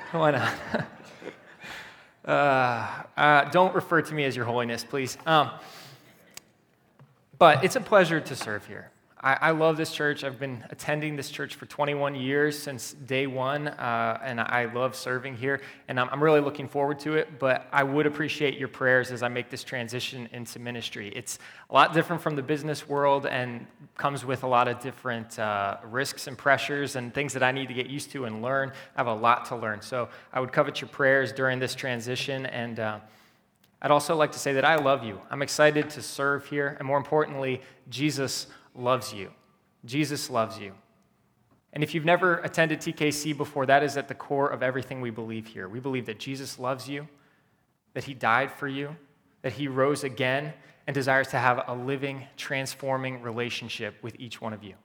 Why not? Don't refer to me as Your Holiness, please. But it's a pleasure to serve here. I love this church. I've been attending this church for 21 years since day one, and I love serving here, and I'm really looking forward to it, but I would appreciate your prayers as I make this transition into ministry. It's a lot different from the business world and comes with a lot of different risks and pressures and things that I need to get used to and learn. I have a lot to learn, so I would covet your prayers during this transition, and I'd also like to say that I love you. I'm excited to serve here, and more importantly, Jesus loves you. Jesus loves you. And if you've never attended TKC before, that is at the core of everything we believe here. We believe that Jesus loves you, that he died for you, that he rose again, and desires to have a living, transforming relationship with each one of you.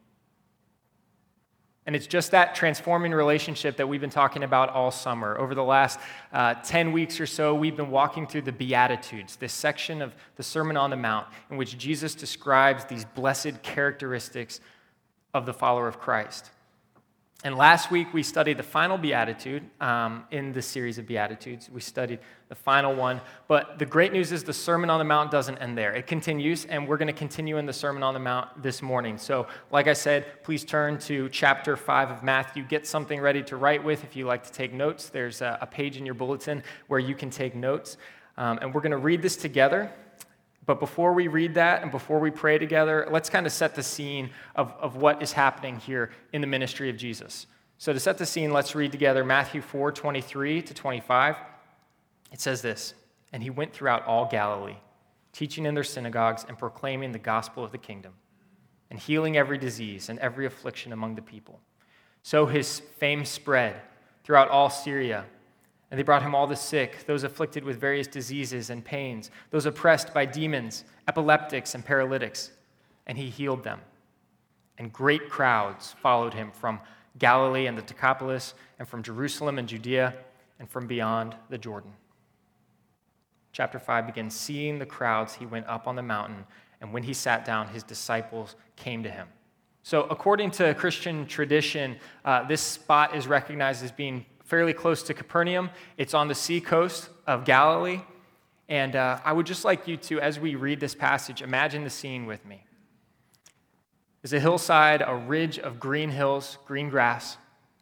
And it's just that transforming relationship that we've been talking about all summer. Over the last 10 weeks or so, we've been walking through the Beatitudes, this section of the Sermon on the Mount in which Jesus describes these blessed characteristics of the follower of Christ. And last week, we studied the final Beatitude in this series of Beatitudes. We studied the final one. But the great news is the Sermon on the Mount doesn't end there. It continues, and we're going to continue in the Sermon on the Mount this morning. So, like I said, please turn to chapter 5 of Matthew. Get something ready to write with if you like to take notes. There's a page in your bulletin where you can take notes. And we're going to read this together. But before we read that and before we pray together, let's kind of set the scene of what is happening here in the ministry of Jesus. So to set the scene, let's read together Matthew 4:23-25. It says this, "And he went throughout all Galilee, teaching in their synagogues and proclaiming the gospel of the kingdom, and healing every disease and every affliction among the people. So his fame spread throughout all Syria, and they brought him all the sick, those afflicted with various diseases and pains, those oppressed by demons, epileptics and paralytics, and he healed them. And great crowds followed him from Galilee and the Decapolis, and from Jerusalem and Judea, and from beyond the Jordan." Chapter 5 begins, "Seeing the crowds, he went up on the mountain, and when he sat down, his disciples came to him." So according to Christian tradition, this spot is recognized as being fairly close to Capernaum. It's on the seacoast of Galilee. And I would just like you to, as we read this passage, imagine the scene with me. There's a hillside, a ridge of green hills, green grass.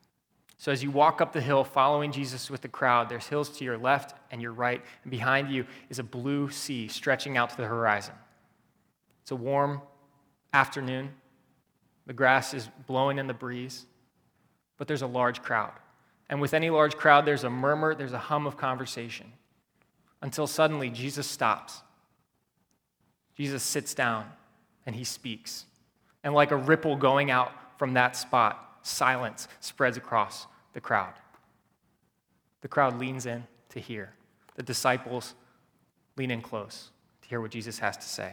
So as you walk up the hill following Jesus with the crowd, there's hills to your left and your right, and behind you is a blue sea stretching out to the horizon. It's a warm afternoon. The grass is blowing in the breeze, but there's a large crowd. And with any large crowd, there's a murmur, there's a hum of conversation, until suddenly Jesus stops. Jesus sits down and he speaks. And like a ripple going out from that spot, silence spreads across the crowd. The crowd leans in to hear. The disciples lean in close to hear what Jesus has to say.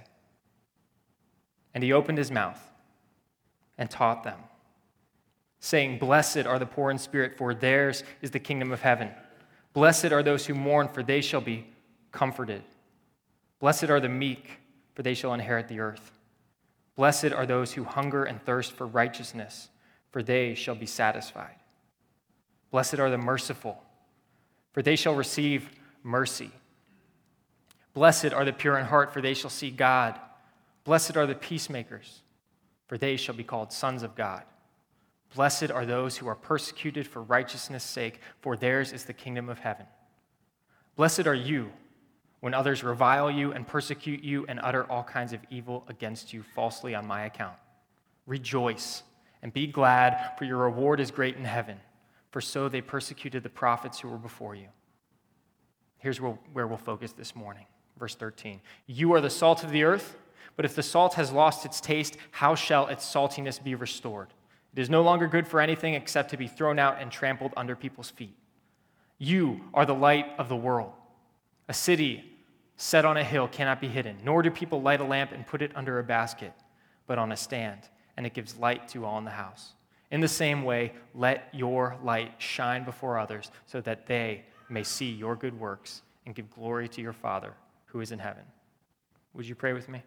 And he opened his mouth and taught them, saying, "Blessed are the poor in spirit, for theirs is the kingdom of heaven. Blessed are those who mourn, for they shall be comforted. Blessed are the meek, for they shall inherit the earth. Blessed are those who hunger and thirst for righteousness, for they shall be satisfied. Blessed are the merciful, for they shall receive mercy. Blessed are the pure in heart, for they shall see God. Blessed are the peacemakers, for they shall be called sons of God. Blessed are those who are persecuted for righteousness' sake, for theirs is the kingdom of heaven. Blessed are you when others revile you and persecute you and utter all kinds of evil against you falsely on my account. Rejoice and be glad, for your reward is great in heaven, for so they persecuted the prophets who were before you." Here's where we'll focus this morning. Verse 13. "You are the salt of the earth, but if the salt has lost its taste, how shall its saltiness be restored? It is no longer good for anything except to be thrown out and trampled under people's feet. You are the light of the world. A city set on a hill cannot be hidden, nor do people light a lamp and put it under a basket, but on a stand, and it gives light to all in the house. In the same way, let your light shine before others, so that they may see your good works and give glory to your Father who is in heaven." Would you pray with me?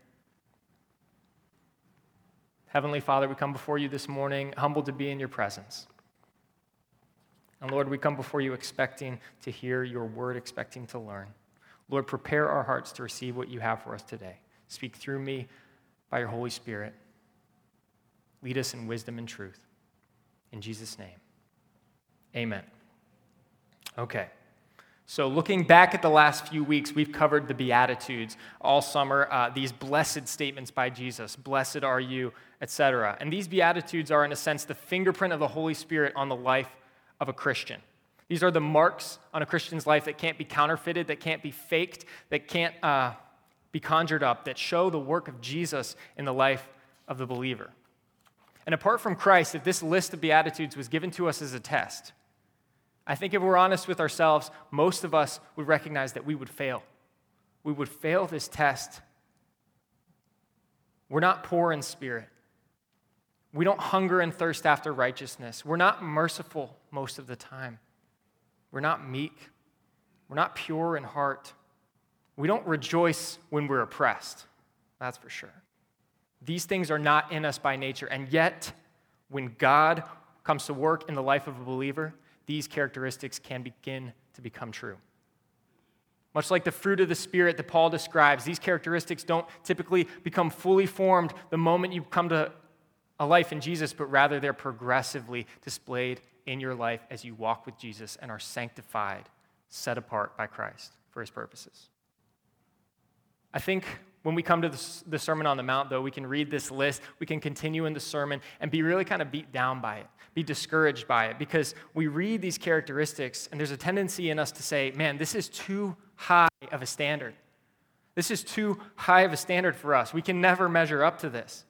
Heavenly Father, we come before you this morning, humbled to be in your presence. And Lord, we come before you expecting to hear your word, expecting to learn. Lord, prepare our hearts to receive what you have for us today. Speak through me by your Holy Spirit. Lead us in wisdom and truth. In Jesus' name, amen. Okay. So looking back at the last few weeks, we've covered the Beatitudes all summer, these blessed statements by Jesus, blessed are you, etc. And these Beatitudes are, in a sense, the fingerprint of the Holy Spirit on the life of a Christian. These are the marks on a Christian's life that can't be counterfeited, that can't be faked, that can't be conjured up, that show the work of Jesus in the life of the believer. And apart from Christ, if this list of Beatitudes was given to us as a test, I think if we're honest with ourselves, most of us would recognize that we would fail. We would fail this test. We're not poor in spirit. We don't hunger and thirst after righteousness. We're not merciful most of the time. We're not meek. We're not pure in heart. We don't rejoice when we're oppressed. That's for sure. These things are not in us by nature, and yet, when God comes to work in the life of a believer, these characteristics can begin to become true. Much like the fruit of the Spirit that Paul describes, these characteristics don't typically become fully formed the moment you come to a life in Jesus, but rather they're progressively displayed in your life as you walk with Jesus and are sanctified, set apart by Christ for his purposes. I think when we come to the Sermon on the Mount, though, we can read this list, we can continue in the sermon and be really kind of beat down by it, be discouraged by it, because we read these characteristics and there's a tendency in us to say, man, this is too high of a standard. This is too high of a standard for us. We can never measure up to this.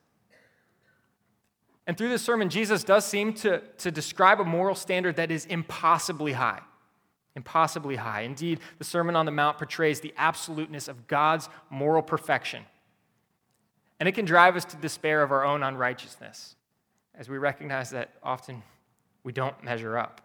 And through this sermon, Jesus does seem to describe a moral standard that is impossibly high. Impossibly high. Indeed, the Sermon on the Mount portrays the absoluteness of God's moral perfection. And it can drive us to despair of our own unrighteousness, as we recognize that often we don't measure up.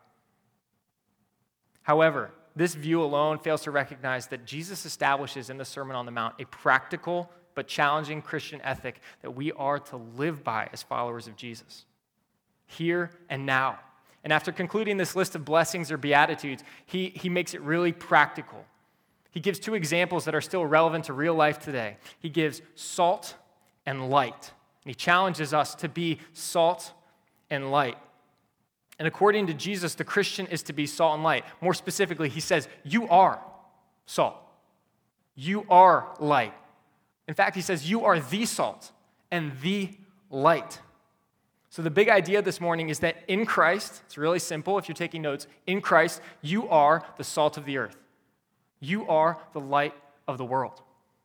However, this view alone fails to recognize that Jesus establishes in the Sermon on the Mount a practical but challenging Christian ethic that we are to live by as followers of Jesus, here and now. And after concluding this list of blessings or beatitudes, he makes it really practical. He gives two examples that are still relevant to real life today. He gives salt and light. And he challenges us to be salt and light. And according to Jesus, the Christian is to be salt and light. More specifically, he says, you are salt. You are light. In fact, he says, you are the salt and the light. So the big idea this morning is that in Christ, it's really simple if you're taking notes, in Christ, you are the salt of the earth. You are the light of the world.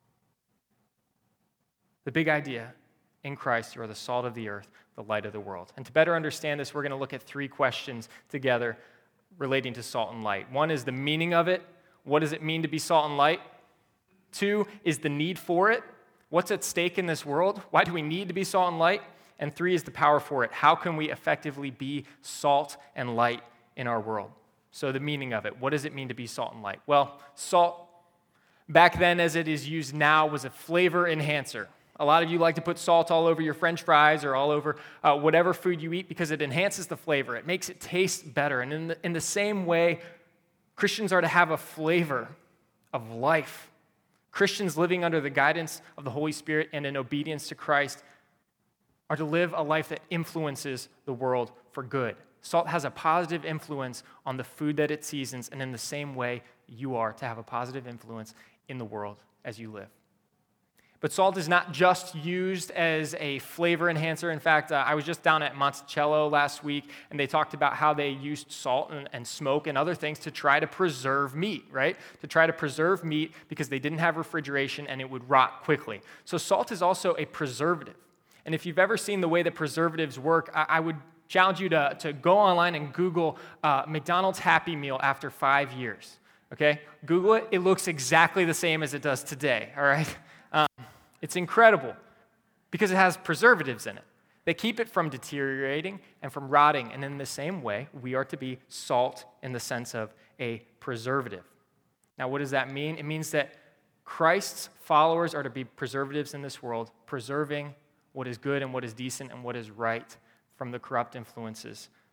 The big idea, in Christ, you are the salt of the earth, the light of the world. And to better understand this, we're going to look at three questions together relating to salt and light. One is the meaning of it. What does it mean to be salt and light? Two is the need for it. What's at stake in this world? Why do we need to be salt and light? And three is the power for it. How can we effectively be salt and light in our world? So the meaning of it. What does it mean to be salt and light? Well, salt, back then as it is used now, was a flavor enhancer. A lot of you like to put salt all over your French fries or all over whatever food you eat because it enhances the flavor. It makes it taste better. And in the same way, Christians are to have a flavor of life. Christians living under the guidance of the Holy Spirit and in obedience to Christ are to live a life that influences the world for good. Salt has a positive influence on the food that it seasons, and in the same way, you are to have a positive influence in the world as you live. But salt is not just used as a flavor enhancer. In fact, I was just down at Monticello last week, and they talked about how they used salt and smoke and other things to try to preserve meat, right? To try to preserve meat because they didn't have refrigeration and it would rot quickly. So salt is also a preservative. And if you've ever seen the way that preservatives work, I would challenge you to go online and Google McDonald's Happy Meal after 5 years, okay? Google it. It looks exactly the same as it does today, all right? It's incredible because it has preservatives in it. They keep it from deteriorating and from rotting. And in the same way, we are to be salt in the sense of a preservative. Now, what does that mean? It means that Christ's followers are to be preservatives in this world, preserving what is good and what is decent and what is right from the corrupt influences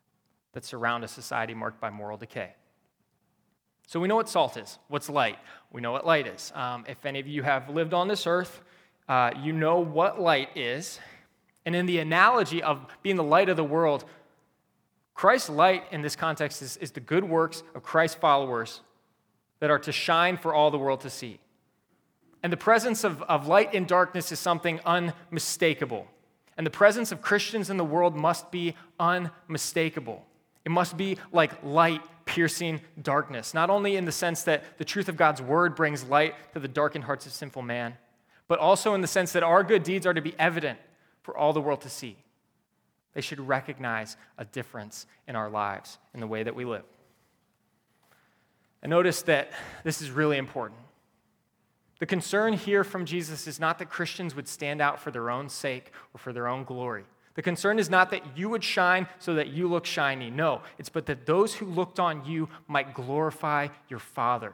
that surround a society marked by moral decay. So we know what salt is. What's light? We know what light is. If any of you have lived on this earth, you know what light is. And in the analogy of being the light of the world, Christ's light in this context is the good works of Christ's followers that are to shine for all the world to see. And the presence of light in darkness is something unmistakable. And the presence of Christians in the world must be unmistakable. It must be like light piercing darkness, not only in the sense that the truth of God's word brings light to the darkened hearts of sinful man, but also in the sense that our good deeds are to be evident for all the world to see. They should recognize a difference in our lives, in the way that we live. And notice that this is really important. The concern here from Jesus is not that Christians would stand out for their own sake or for their own glory. The concern is not that you would shine so that you look shiny. No, it's but that those who looked on you might glorify your Father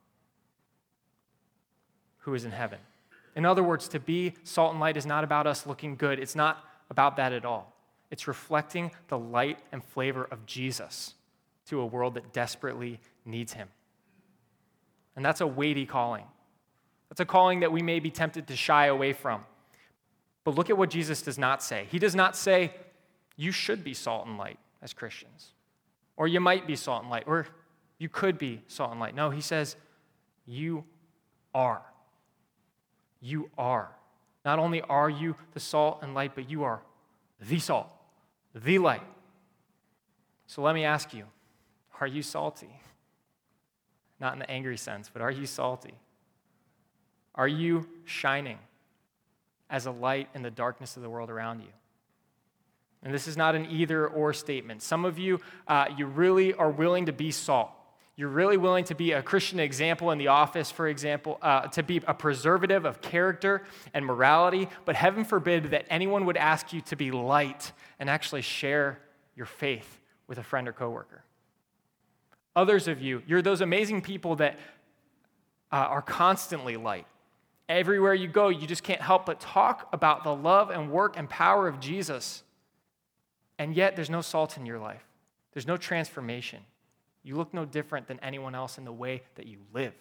who is in heaven. In other words, to be salt and light is not about us looking good. It's not about that at all. It's reflecting the light and flavor of Jesus to a world that desperately needs him. And that's a weighty calling. That's a calling that we may be tempted to shy away from. But look at what Jesus does not say. He does not say, you should be salt and light as Christians. Or you might be salt and light. Or you could be salt and light. No, he says, you are. You are. Not only are you the salt and light, but you are the salt, the light. So let me ask you, are you salty? Not in the angry sense, but are you salty? Are you shining as a light in the darkness of the world around you? And this is not an either-or statement. Some of you, you really are willing to be salt. You're really willing to be a Christian example in the office, for example, to be a preservative of character and morality, but heaven forbid that anyone would ask you to be light and actually share your faith with a friend or coworker. Others of you, you're those amazing people that are constantly light. Everywhere you go, you just can't help but talk about the love and work and power of Jesus. And yet, there's no salt in your life. There's no transformation. You look no different than anyone else in the way that you live.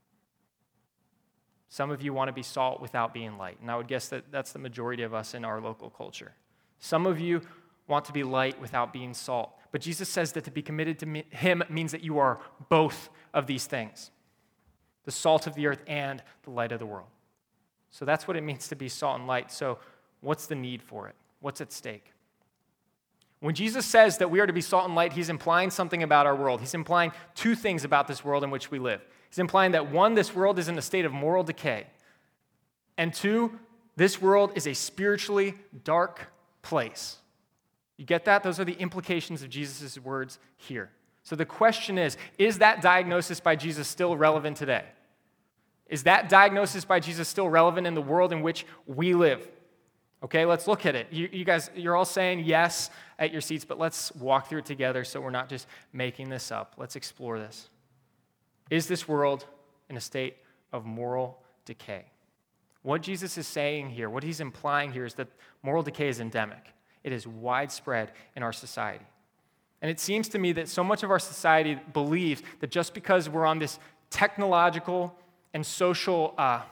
Some of you want to be salt without being light, and I would guess that that's the majority of us in our local culture. Some of you want to be light without being salt, but Jesus says that to be committed to him means that you are both of these things, the salt of the earth and the light of the world. So that's what it means to be salt and light. So what's the need for it? What's at stake? When Jesus says that we are to be salt and light, he's implying something about our world. He's implying two things about this world in which we live. He's implying that one, this world is in a state of moral decay. And two, this world is a spiritually dark place. You get that? Those are the implications of Jesus' words here. So the question is that diagnosis by Jesus still relevant today? Is that diagnosis by Jesus still relevant in the world in which we live? Okay, let's look at it. You guys, you're all saying yes at your seats, but let's walk through it together so we're not just making this up. Let's explore this. Is this world in a state of moral decay? What Jesus is saying here, what he's implying here is that moral decay is endemic. It is widespread in our society. And it seems to me that so much of our society believes that just because we're on this technological and social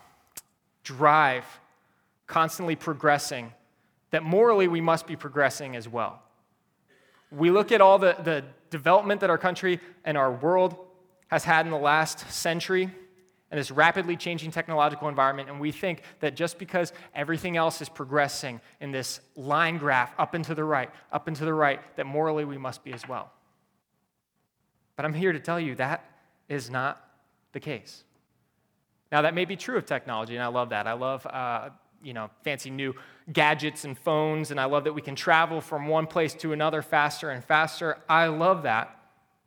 drive, constantly progressing, that morally we must be progressing as well. We look at all the development that our country and our world has had in the last century and this rapidly changing technological environment, and we think that just because everything else is progressing in this line graph up and to the right, that morally we must be as well. But I'm here to tell you that is not the case. Now, that may be true of technology, and I love that. I love fancy new gadgets and phones, and I love that we can travel from one place to another faster and faster. I love that.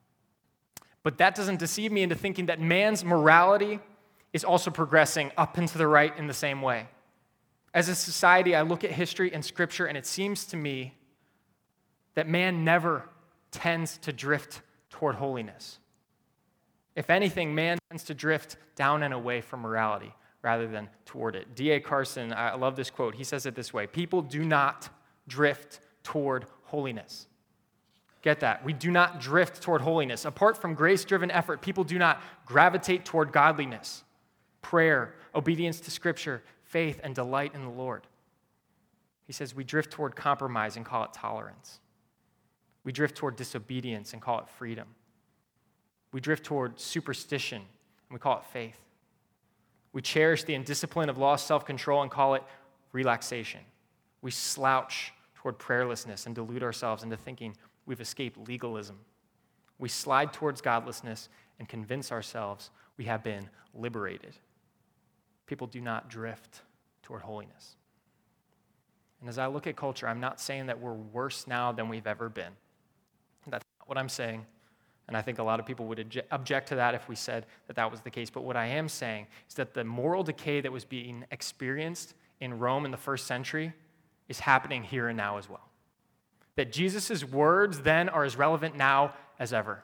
But that doesn't deceive me into thinking that man's morality is also progressing up and to the right in the same way. As a society, I look at history and Scripture, and it seems to me that man never tends to drift toward holiness. If anything, man tends to drift down and away from morality rather than toward it. D.A. Carson, I love this quote. He says it this way: people do not drift toward holiness. Get that. We do not drift toward holiness. Apart from grace-driven effort, people do not gravitate toward godliness, prayer, obedience to Scripture, faith, and delight in the Lord. He says we drift toward compromise and call it tolerance. We drift toward disobedience and call it freedom. We drift toward superstition and we call it faith. We cherish the indiscipline of lost self-control and call it relaxation. We slouch toward prayerlessness and delude ourselves into thinking we've escaped legalism. We slide towards godlessness and convince ourselves we have been liberated. People do not drift toward holiness. And as I look at culture, I'm not saying that we're worse now than we've ever been. That's not what I'm saying. And I think a lot of people would object to that if we said that that was the case. But what I am saying is that the moral decay that was being experienced in Rome in the first century is happening here and now as well. That Jesus' words then are as relevant now as ever.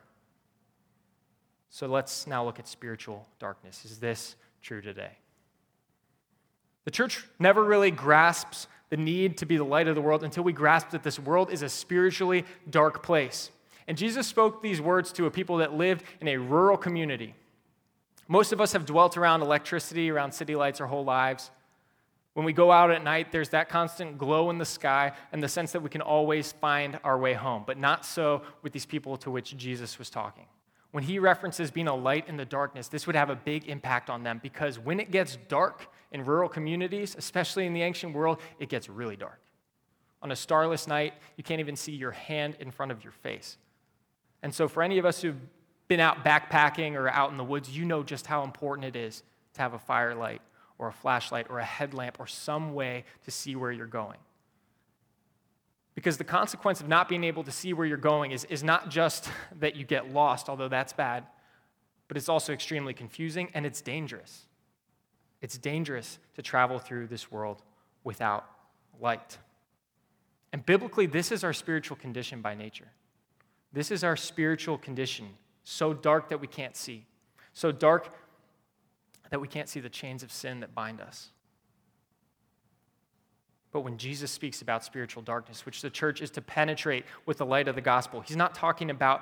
So let's now look at spiritual darkness. Is this true today? The church never really grasps the need to be the light of the world until we grasp that this world is a spiritually dark place. And Jesus spoke these words to a people that lived in a rural community. Most of us have dwelt around electricity, around city lights our whole lives. When we go out at night, there's that constant glow in the sky and the sense that we can always find our way home. But not so with these people to which Jesus was talking. When he references being a light in the darkness, this would have a big impact on them because when it gets dark in rural communities, especially in the ancient world, it gets really dark. On a starless night, you can't even see your hand in front of your face. And so for any of us who've been out backpacking or out in the woods, you know just how important it is to have a firelight or a flashlight or a headlamp or some way to see where you're going. Because the consequence of not being able to see where you're going is not just that you get lost, although that's bad, but it's also extremely confusing and it's dangerous. It's dangerous to travel through this world without light. And biblically, this is our spiritual condition by nature. This is our spiritual condition, so dark that we can't see, so dark that we can't see the chains of sin that bind us. But when Jesus speaks about spiritual darkness, which the church is to penetrate with the light of the gospel, he's not talking about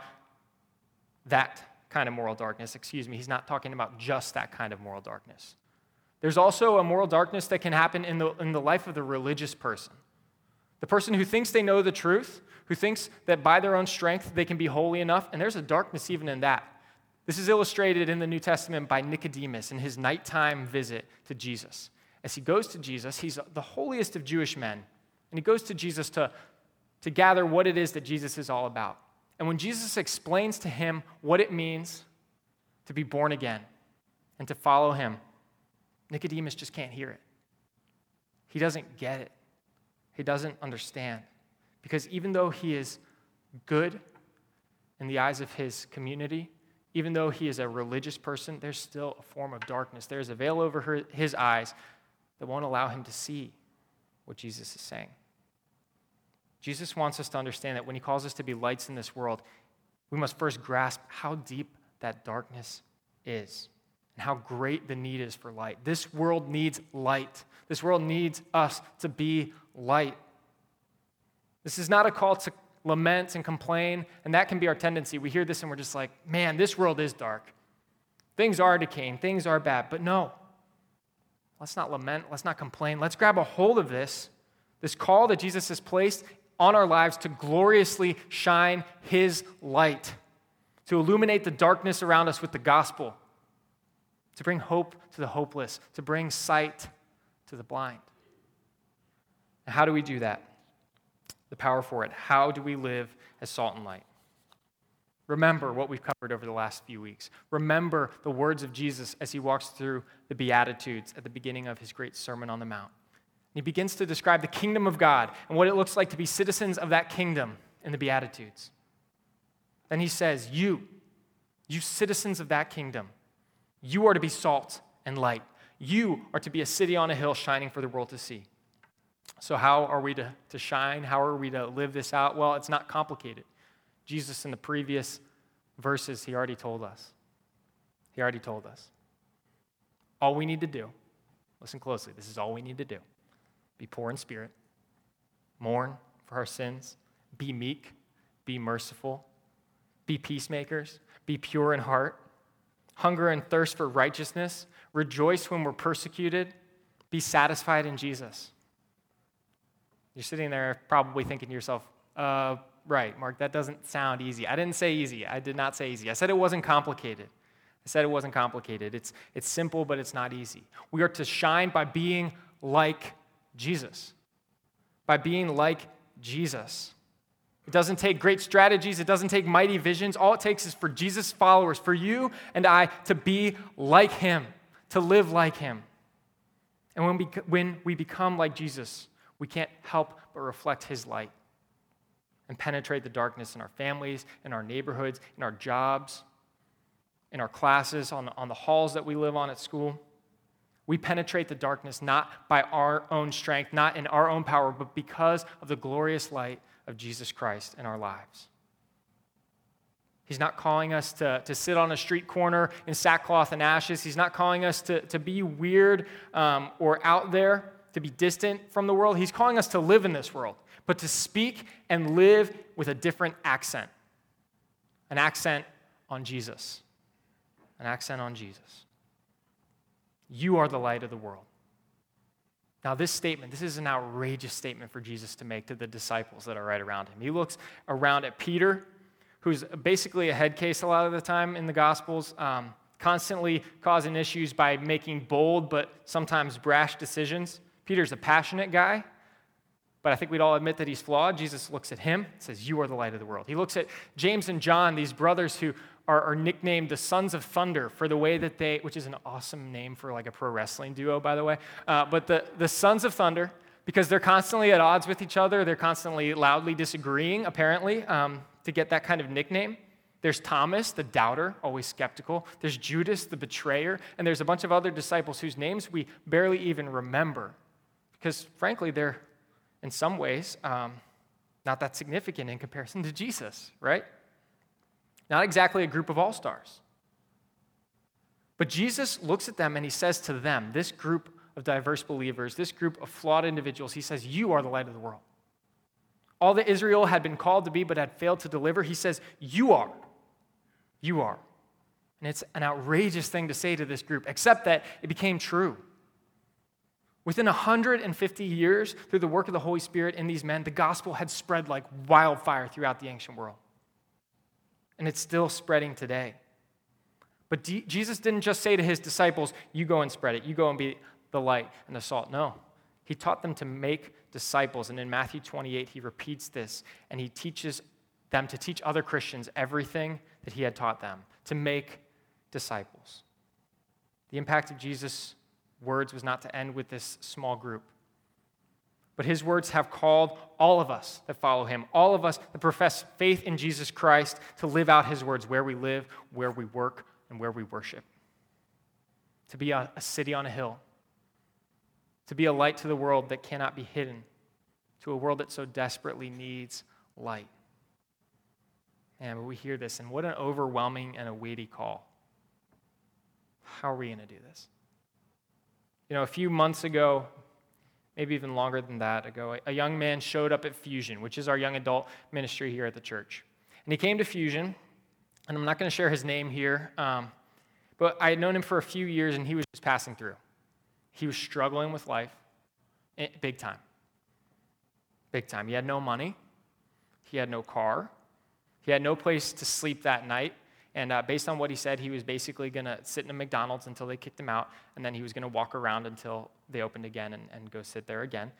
that kind of moral darkness. He's not talking about just that kind of moral darkness. There's also a moral darkness that can happen in the life of the religious person. The person who thinks they know the truth, who thinks that by their own strength they can be holy enough, and there's a darkness even in that. This is illustrated in the New Testament by Nicodemus in his nighttime visit to Jesus. As he goes to Jesus, he's the holiest of Jewish men, and he goes to Jesus to gather what it is that Jesus is all about. And when Jesus explains to him what it means to be born again and to follow him, Nicodemus just can't hear it. He doesn't get it. He doesn't understand. Because even though he is good in the eyes of his community, even though he is a religious person, there's still a form of darkness. There's a veil over his eyes that won't allow him to see what Jesus is saying. Jesus wants us to understand that when he calls us to be lights in this world, we must first grasp how deep that darkness is and how great the need is for light. This world needs light. This world needs us to be light. This is not a call to lament and complain, and that can be our tendency. We hear this and we're just like, man, this world is dark. Things are decaying, things are bad. But no, let's not lament, let's not complain. Let's grab a hold of this call that Jesus has placed on our lives to gloriously shine his light, to illuminate the darkness around us with the gospel, to bring hope to the hopeless, to bring sight to the blind. And how do we do that? The power for it. How do we live as salt and light? Remember what we've covered over the last few weeks. Remember the words of Jesus as he walks through the Beatitudes at the beginning of his great Sermon on the Mount. He begins to describe the kingdom of God and what it looks like to be citizens of that kingdom in the Beatitudes. Then he says, you citizens of that kingdom, you are to be salt and light. You are to be a city on a hill shining for the world to see. So how are we to shine? How are we to live this out? Well, it's not complicated. Jesus, in the previous verses, he already told us. All we need to do, listen closely, this is all we need to do. Be poor in spirit, mourn for our sins, be meek, be merciful, be peacemakers, be pure in heart, hunger and thirst for righteousness, rejoice when we're persecuted, be satisfied in Jesus. You're sitting there probably thinking to yourself, right, Mark, that doesn't sound easy. I didn't say easy. I did not say easy. I said it wasn't complicated. It's simple, but it's not easy. We are to shine by being like Jesus. By being like Jesus. It doesn't take great strategies. It doesn't take mighty visions. All it takes is for Jesus' followers, for you and I, to be like him, to live like him. And when we become like Jesus, we can't help but reflect his light and penetrate the darkness in our families, in our neighborhoods, in our jobs, in our classes, on the halls that we live on at school. We penetrate the darkness not by our own strength, not in our own power, but because of the glorious light of Jesus Christ in our lives. He's not calling us to sit on a street corner in sackcloth and ashes. He's not calling us to be weird or out there, to be distant from the world. He's calling us to live in this world, but to speak and live with a different accent. An accent on Jesus. An accent on Jesus. You are the light of the world. Now, this is an outrageous statement for Jesus to make to the disciples that are right around him. He looks around at Peter, who's basically a head case a lot of the time in the Gospels, constantly causing issues by making bold but sometimes brash decisions. Peter's a passionate guy, but I think we'd all admit that he's flawed. Jesus looks at him and says, you are the light of the world. He looks at James and John, these brothers who are nicknamed the Sons of Thunder for the way that which is an awesome name for like a pro wrestling duo, by the way, but the Sons of Thunder, because they're constantly at odds with each other. They're constantly loudly disagreeing, apparently, to get that kind of nickname. There's Thomas, the doubter, always skeptical. There's Judas, the betrayer. And there's a bunch of other disciples whose names we barely even remember because, frankly, they're, in some ways, not that significant in comparison to Jesus, right? Not exactly a group of all-stars. But Jesus looks at them and he says to them, this group of diverse believers, this group of flawed individuals, he says, you are the light of the world. All that Israel had been called to be but had failed to deliver, he says, you are. You are. And it's an outrageous thing to say to this group, except that it became true. Within 150 years, through the work of the Holy Spirit in these men, the gospel had spread like wildfire throughout the ancient world. And it's still spreading today. But Jesus didn't just say to his disciples, you go and spread it. You go and be the light and the salt. No. He taught them to make disciples. And in Matthew 28, he repeats this. And he teaches them to teach other Christians everything that he had taught them, to make disciples. The impact of Jesus' words was not to end with this small group. But his words have called all of us that follow him, all of us that profess faith in Jesus Christ, to live out his words where we live, where we work, and where we worship. To be a city on a hill. To be a light to the world that cannot be hidden. To a world that so desperately needs light. Man, but we hear this, and what an overwhelming and a weighty call. How are we going to do this? You know, a few months ago, maybe even longer than that ago, a young man showed up at Fusion, which is our young adult ministry here at the church. And he came to Fusion, and I'm not going to share his name here, but I had known him for a few years, and he was just passing through. He was struggling with life, big time. Big time. He had no money. He had no car. He had no place to sleep that night. And based on what he said, he was basically going to sit in a McDonald's until they kicked him out, and then he was going to walk around until they opened again and go sit there again.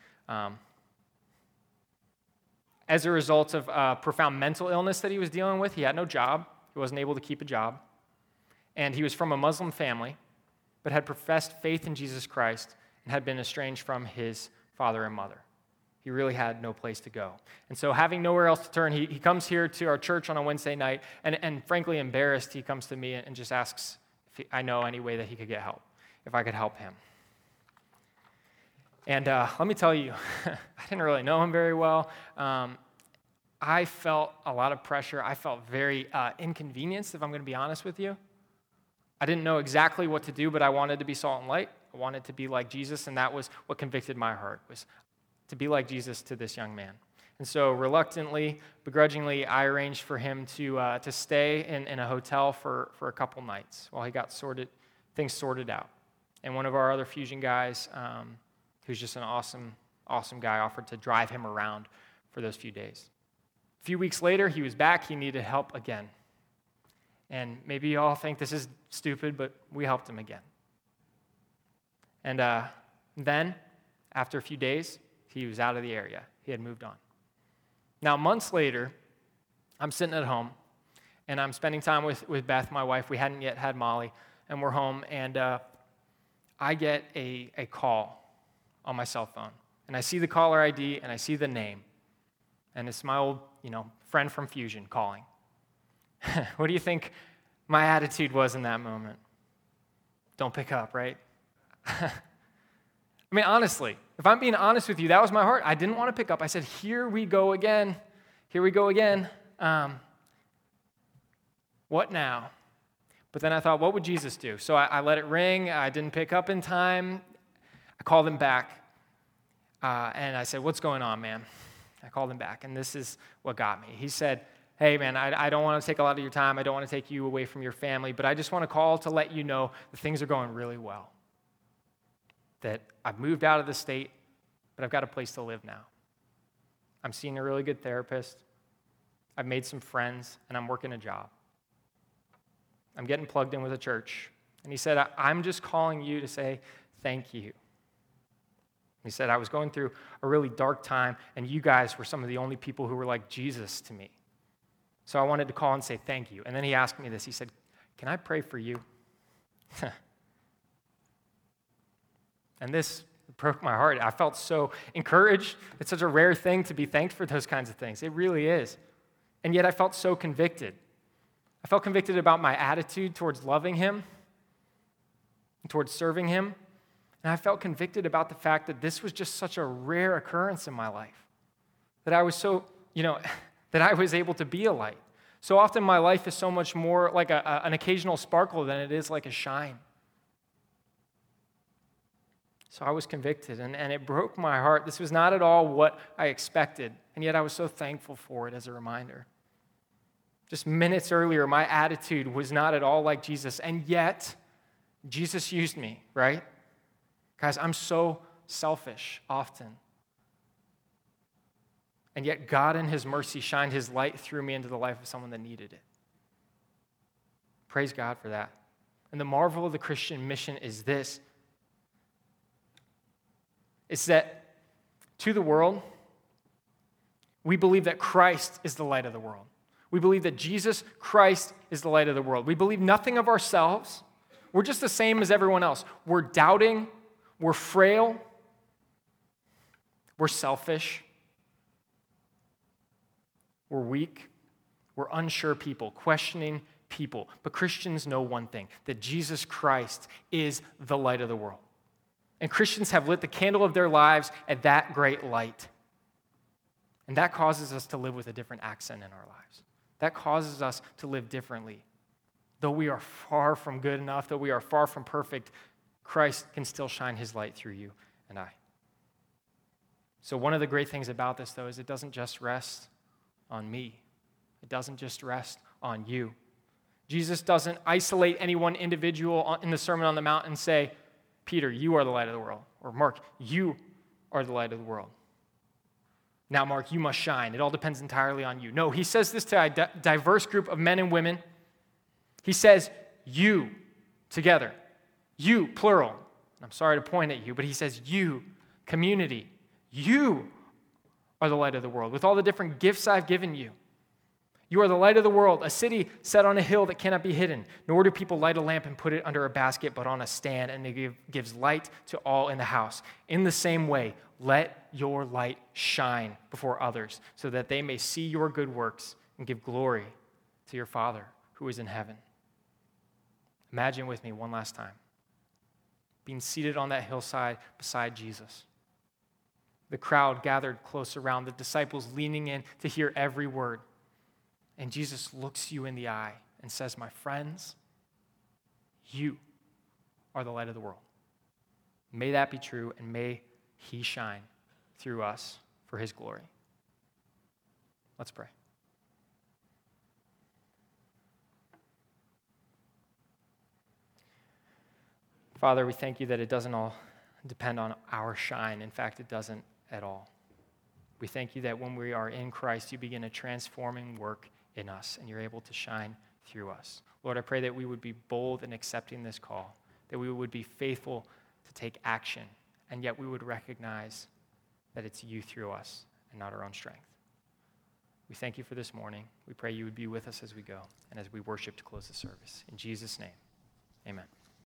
As a result of profound mental illness that he was dealing with, he had no job. He wasn't able to keep a job. And he was from a Muslim family, but had professed faith in Jesus Christ and had been estranged from his father and mother. He really had no place to go. And so having nowhere else to turn, he comes here to our church on a Wednesday night, and frankly embarrassed, he comes to me and just asks if I know any way that he could get help, if I could help him. And let me tell you, I didn't really know him very well. I felt a lot of pressure. I felt very inconvenienced, if I'm going to be honest with you. I didn't know exactly what to do, but I wanted to be salt and light. I wanted to be like Jesus, and that was what convicted my heart, was to be like Jesus to this young man. And so reluctantly, begrudgingly, I arranged for him to stay in a hotel for a couple nights while he got things sorted out. And one of our other Fusion guys, who's just an awesome guy, offered to drive him around for those few days. A few weeks later, he was back. He needed help again. And maybe you all think this is stupid, but we helped him again. And then, after a few days, he was out of the area. He had moved on. Now, months later, I'm sitting at home, and I'm spending time with Beth, my wife. We hadn't yet had Molly, and we're home, and I get a call on my cell phone. And I see the caller ID, and I see the name. And it's my old, friend from Fusion calling. What do you think my attitude was in that moment? Don't pick up, right? I mean, honestly, if I'm being honest with you, that was my heart. I didn't want to pick up. I said, here we go again. Here we go again. What now? But then I thought, what would Jesus do? So I let it ring. I didn't pick up in time. I called him back. And I said, what's going on, man? I called him back, and this is what got me. He said, hey, man, I don't want to take a lot of your time. I don't want to take you away from your family, but I just want to call to let you know that things are going really well, that I've moved out of the state, but I've got a place to live now. I'm seeing a really good therapist. I've made some friends, and I'm working a job. I'm getting plugged in with a church. And he said, I'm just calling you to say thank you. He said, I was going through a really dark time, and you guys were some of the only people who were like Jesus to me. So I wanted to call and say thank you. And then he asked me this. He said, can I pray for you? And this broke my heart. I felt so encouraged. It's such a rare thing to be thanked for those kinds of things. It really is. And yet I felt so convicted. I felt convicted about my attitude towards loving him and towards serving him. And I felt convicted about the fact that this was just such a rare occurrence in my life, that I was so, that I was able to be a light. So often my life is so much more like an occasional sparkle than it is like a shine. So I was convicted, and it broke my heart. This was not at all what I expected, and yet I was so thankful for it as a reminder. Just minutes earlier, my attitude was not at all like Jesus, and yet Jesus used me, right? Guys, I'm so selfish often. And yet God in his mercy shined his light through me into the life of someone that needed it. Praise God for that. And the marvel of the Christian mission is this. It's that to the world, we believe that Christ is the light of the world. We believe that Jesus Christ is the light of the world. We believe nothing of ourselves. We're just the same as everyone else. We're doubting. We're frail. We're selfish. We're weak. We're unsure people, questioning people. But Christians know one thing, that Jesus Christ is the light of the world. And Christians have lit the candle of their lives at that great light. And that causes us to live with a different accent in our lives. That causes us to live differently. Though we are far from good enough, though we are far from perfect, Christ can still shine his light through you and I. So one of the great things about this, though, is it doesn't just rest on me. It doesn't just rest on you. Jesus doesn't isolate any one individual in the Sermon on the Mount and say, Peter, you are the light of the world. Or Mark, you are the light of the world. Now, Mark, you must shine. It all depends entirely on you. No, he says this to a diverse group of men and women. He says, you, together. You, plural. I'm sorry to point at you, but he says, you, community. You are the light of the world with all the different gifts I've given you. You are the light of the world, a city set on a hill that cannot be hidden. Nor do people light a lamp and put it under a basket, but on a stand, and it gives light to all in the house. In the same way, let your light shine before others, so that they may see your good works and give glory to your Father who is in heaven. Imagine with me one last time, being seated on that hillside beside Jesus. The crowd gathered close around, the disciples leaning in to hear every word. And Jesus looks you in the eye and says, my friends, you are the light of the world. May that be true, and may he shine through us for his glory. Let's pray. Father, we thank you that it doesn't all depend on our shine. In fact, it doesn't at all. We thank you that when we are in Christ, you begin a transforming work in us, and you're able to shine through us. Lord, I pray that we would be bold in accepting this call, that we would be faithful to take action, and yet we would recognize that it's you through us and not our own strength. We thank you for this morning. We pray you would be with us as we go and as we worship to close the service. In Jesus' name, amen.